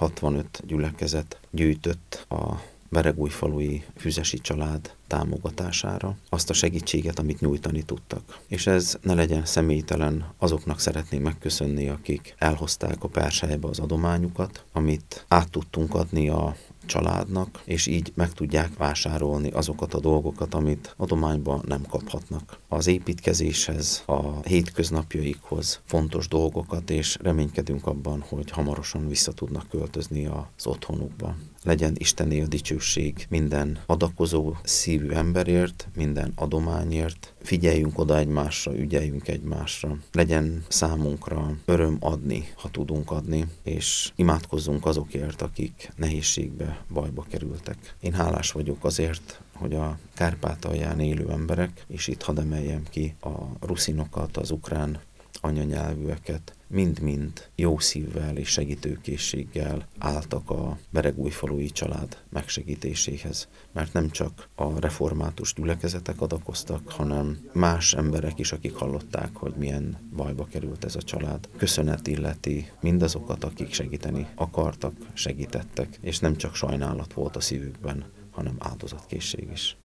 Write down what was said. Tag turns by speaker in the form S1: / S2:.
S1: 65 gyülekezet gyűjtött a beregújfalui füzesi család támogatására azt a segítséget, amit nyújtani tudtak. És ez ne legyen személytelen, azoknak szeretném megköszönni, akik elhozták a Perselybe az adományukat, amit át tudtunk adni a családnak, és így meg tudják vásárolni azokat a dolgokat, amit adományban nem kaphatnak. Az építkezéshez, a hétköznapjaikhoz fontos dolgokat, és reménykedünk abban, hogy hamarosan vissza tudnak költözni az otthonukba. Legyen Istené a dicsőség minden adakozó szívű emberért, minden adományért. Figyeljünk oda egymásra, ügyeljünk egymásra. Legyen számunkra öröm adni, ha tudunk adni, és imádkozzunk azokért, akik nehézségbe, bajba kerültek. Én hálás vagyok azért, hogy a Kárpátalján élő emberek, és itt hadd emeljem ki a ruszinokat, az ukrán anyanyelvűeket, mind-mind jó szívvel és segítőkészséggel álltak a beregújfalui család megsegítéséhez. Mert nem csak a református gyülekezetek adakoztak, hanem más emberek is, akik hallották, hogy milyen bajba került ez a család. Köszönet illeti mindazokat, akik segíteni akartak, segítettek, és nem csak sajnálat volt a szívükben, hanem áldozatkészség is.